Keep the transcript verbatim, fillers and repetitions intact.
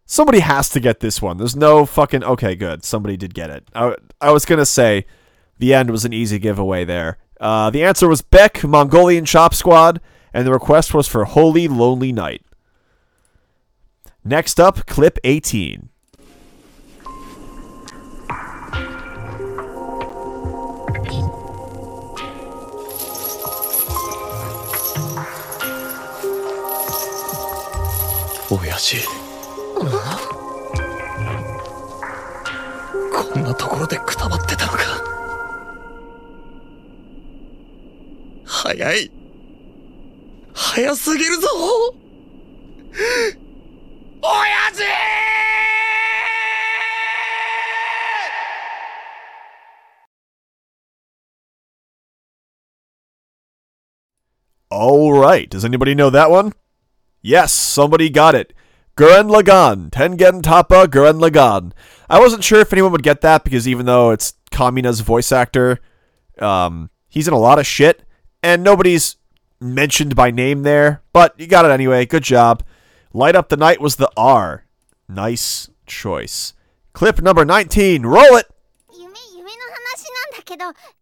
Somebody has to get this one. There's no fucking... Okay, good. Somebody did get it. I, I was going to say the end was an easy giveaway there. Uh, the answer was Beck, Mongolian Chop Squad, and the request was for Holy Lonely Night. Next up, clip eighteen. Oyashi. こんなところでくたばってたのか。早い。早すぎるぞ。親父! All right. Does anybody know that one? Yes, somebody got it. Gurren Lagann. Tengen Toppa Gurren Lagann. I wasn't sure if anyone would get that because even though it's Kamina's voice actor, um, he's in a lot of shit, and nobody's mentioned by name there, but you got it anyway. Good job. Light Up the Night was the R. Nice choice. Clip number nineteen. Roll it! 夢夢の話なんだけど、